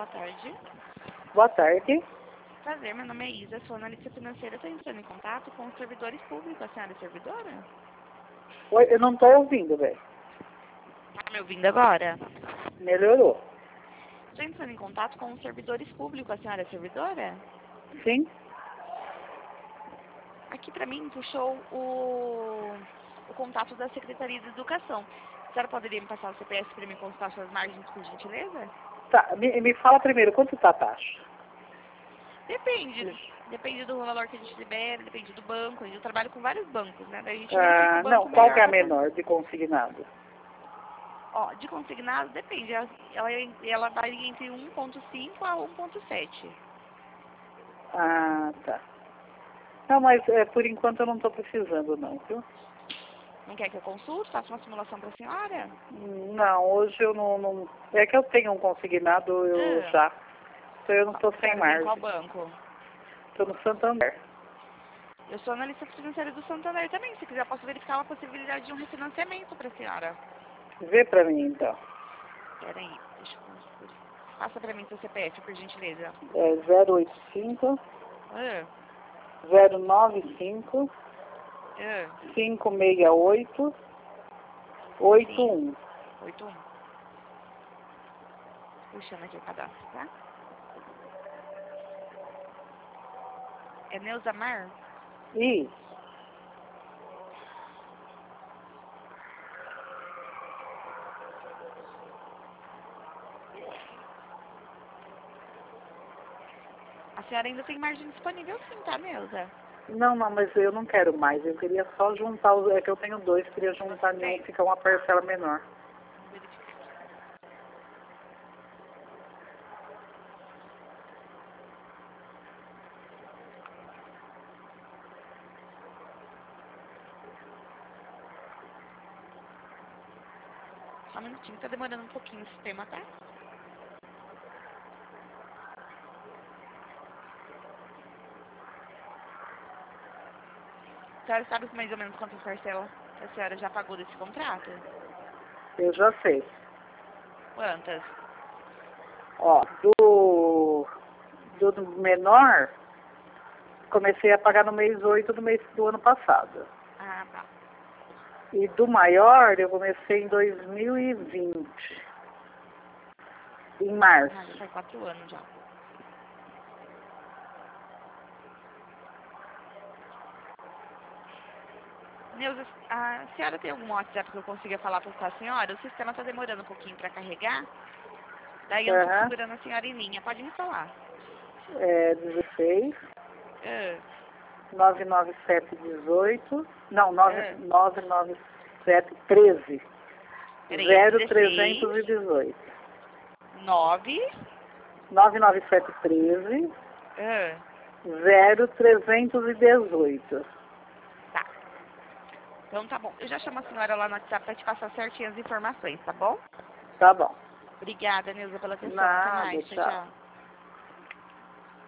boa tarde. Boa tarde. Prazer, meu nome é Isa, sou analista financeira. Estou entrando em contato com os servidores públicos. A senhora é servidora? Oi, eu não estou ouvindo, velho. Está me ouvindo agora? Melhorou. Estou entrando em contato com os servidores públicos. A senhora é servidora? Sim? Aqui para mim puxou o contato da Secretaria de Educação. A senhora poderia me passar o CPF para me consultar suas margens, por gentileza? Tá, me fala primeiro, quanto tá a taxa? Depende. Depende do valor que a gente libera, depende do banco. Eu trabalho com vários bancos, né? Daí a gente verifica o banco Não, qual que é a melhor. menor de consignado? Ó, de consignado depende. Ela varia entre 1,5 a 1,7. Ah, tá. Não, mas por enquanto eu não estou precisando não, viu? Não quer que eu consulte? Faça uma simulação para a senhora? Não, hoje eu não... É que eu tenho um consignado, eu já. Então eu não estou sem Em qual margem. banco? Estou no Santander. Eu sou analista financeira do Santander também. Se quiser, eu posso verificar uma possibilidade de um refinanciamento para a senhora. Vê pra mim, então. Peraí, deixa eu conferir. Passa para mim seu CPF, por gentileza. É 085 Ah, 095 ah, 568 81. 81. Puxando aqui o cadastro, tá? É Neuza Mar? Isso. A senhora ainda tem margem disponível sim, tá, Neuza? Não, mas eu não quero mais. Eu queria só juntar os. É que eu tenho dois, queria juntar em um, ficar uma parcela menor. Vamos verificar aqui. Só um minutinho, tá demorando um pouquinho o sistema, tá? A senhora sabe mais ou menos quantas parcelas a senhora já pagou desse contrato? Eu já sei. Quantas? Ó, do menor, comecei a pagar no mês 8 do ano passado. Ah, tá. E do maior, eu comecei em 2020. Em março. Ah, já faz 4 anos já. Neuza, a senhora tem algum WhatsApp que eu consiga falar com a senhora? O sistema tá demorando um pouquinho para carregar. Daí eu não tô Aham. segurando a senhora em linha. Pode me falar. É 16 Ah, 99718. Não, ah. 997 13. Peraí, é 16, 0318. 9. 997 13 Ah, 0318. tá. Então tá bom. Eu já chamo a senhora lá no WhatsApp para te passar certinho as informações, tá bom? Tá bom. Obrigada, Neuza, pela atenção. Até Nada, mais. Tchau, tchau. tchau.